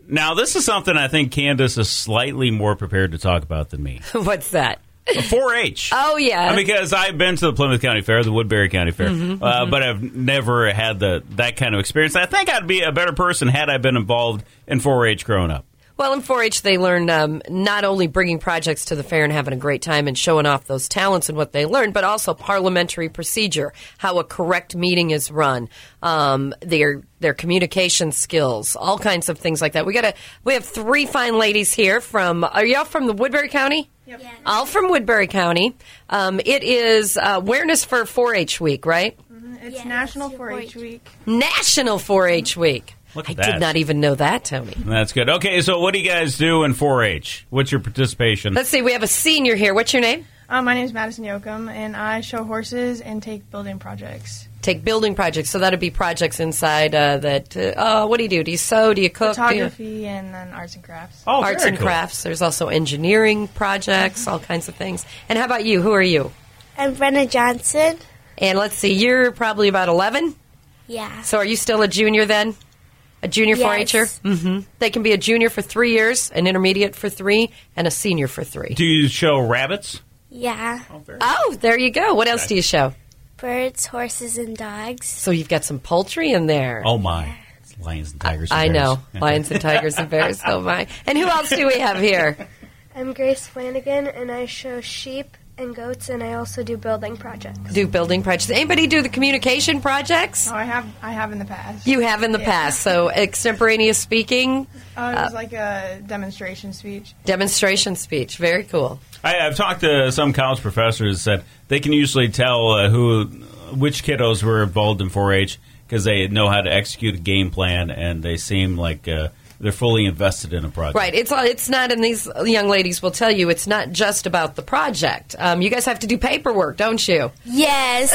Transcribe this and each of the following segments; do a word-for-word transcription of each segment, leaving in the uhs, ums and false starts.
Now, this is something I think Candace is slightly more prepared to talk about than me. What's that? four H. Oh, yeah. Because I've been to the Plymouth County Fair, the Woodbury County Fair, Mm-hmm, uh, mm-hmm. but I've never had the that kind of experience. I think I'd be a better person had I been involved in four H growing up. Well, in four H, they learn um, not only bringing projects to the fair and having a great time and showing off those talents and what they learned, but also parliamentary procedure, how a correct meeting is run, um, their their communication skills, all kinds of things like that. We got a we have three fine ladies here from. Are y'all from the Woodbury County? Yep. Yeah. All from Woodbury County. Um, it is uh, awareness for four H week, right? Mm-hmm. It's Yeah, National it's four H Week. National four H week. Look I at that. did not even know that, Tony. That's good. Okay, so what do you guys do in four H? What's your participation? Let's see. We have a senior here. What's your name? Uh, my name is Madison Yoakum, and I show horses and take building projects. Take building projects. So that'd be projects inside uh, that. Uh, oh, what do you do? Do you sew? Do you cook? Do you- Photography and then arts and crafts. oh, arts very and cool. crafts. There's also engineering projects, all kinds of things. And how about you? Who are you? I'm Brenna Johnson. And let's see. You're probably about eleven. Yeah. So are you still a junior then? A junior Yes. four H-er? Mm-hmm. They can be a junior for three years, an intermediate for three, and a senior for three. Do you show rabbits? Yeah. Oh, very Oh, there you go. What else do you show? Birds, horses, and dogs. So you've got some poultry in there. Oh, my. Lions and tigers and I bears. know. Lions and tigers and bears. Oh, my. And who else do we have here? I'm Grace Flanagan, and I show sheep and goats, and I also do building projects. Do building projects. Anybody do the communication projects? Oh, I have I have in the past. You have in the Yeah. past. So extemporaneous speaking, Uh, it was like a demonstration speech. demonstration speech. Very cool. I, I've talked to some college professors that they can usually tell uh, who, which kiddos were involved in four H because they know how to execute a game plan, and they seem like uh, they're fully invested in a project. Right. It's it's not, and these young ladies will tell you, it's not just about the project. Um, you guys have to do paperwork, don't you? Yes.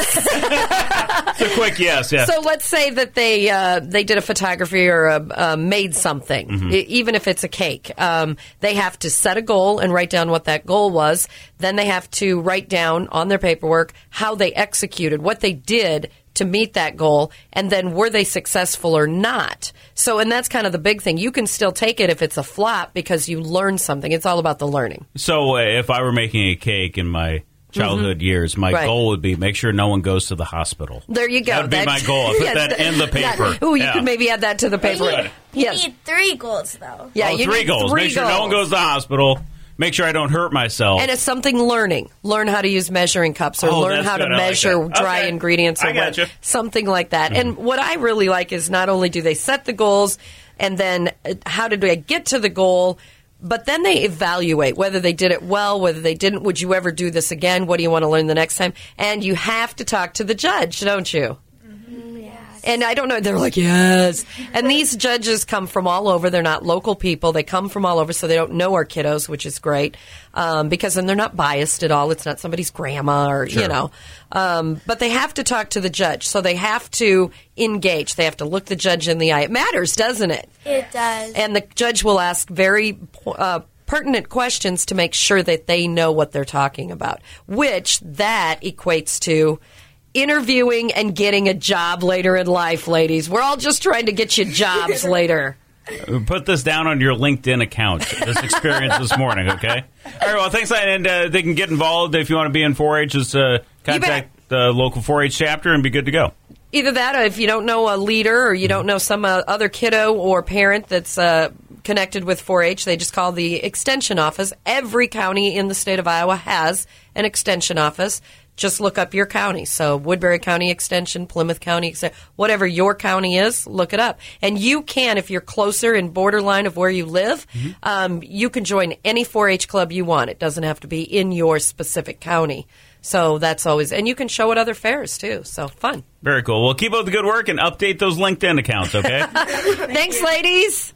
It's a quick yes, yes. So let's say that they uh, they did a photography or a, uh, made something, Mm-hmm. e- even if it's a cake. Um, they have to set a goal and write down what that goal was. Then they have to write down on their paperwork how they executed, what they did to meet that goal, and then were they successful or not. So, and that's kind of the big thing. You can still take it if it's a flop because you learned something. It's all about the learning. So uh, if I were making a cake in my childhood years, my Right. goal would be make sure no one goes to the hospital. There you go. That would be my goal. I put that in the paper. Oh, you Yeah. could maybe add that to the paper. Good. You Yes. need three goals, though. Yeah, oh, you three need goals. three Make sure no one goals. goes to the hospital. Make sure I don't hurt myself. And it's something learning. Learn how to use measuring cups or Oh, learn that's how to good. I like measure that. dry Okay. ingredients or I what, gotcha. something like that. And what I really like is not only do they set the goals and then uh, how did they get to the goal, but then they evaluate whether they did it well, whether they didn't. Would you ever do this again? What do you want to learn the next time? And you have to talk to the judge, don't you? And I don't know, they're like, yes. And these judges come from all over. They're not local people. They come from all over, so they don't know our kiddos, which is great. Um, because then they're not biased at all. It's not somebody's grandma or, Sure. you know. Um, but they have to talk to the judge. So they have to engage. They have to look the judge in the eye. It matters, doesn't it? It does. And the judge will ask very uh, pertinent questions to make sure that they know what they're talking about, which that equates to interviewing and getting a job later in life, ladies. We're all just trying to get you jobs later. Put this down on your LinkedIn account, this experience this morning, okay? All right, well, thanks. And uh, they can get involved if you want to be in four H. Just uh, contact the local four H chapter and be good to go. Either that, or if you don't know a leader or you don't know some uh, other kiddo or parent that's uh, connected with four H, they just call the extension office. Every county in the state of Iowa has an extension office. Just look up your county. So Woodbury County Extension, Plymouth County, whatever your county is, look it up. And you can, if you're closer in borderline of where you live, mm-hmm. um, you can join any four H club you want. It doesn't have to be in your specific county. So that's always, and you can show at other fairs too. So fun. Very cool. Well, keep up the good work and update those LinkedIn accounts, okay? Thanks, ladies.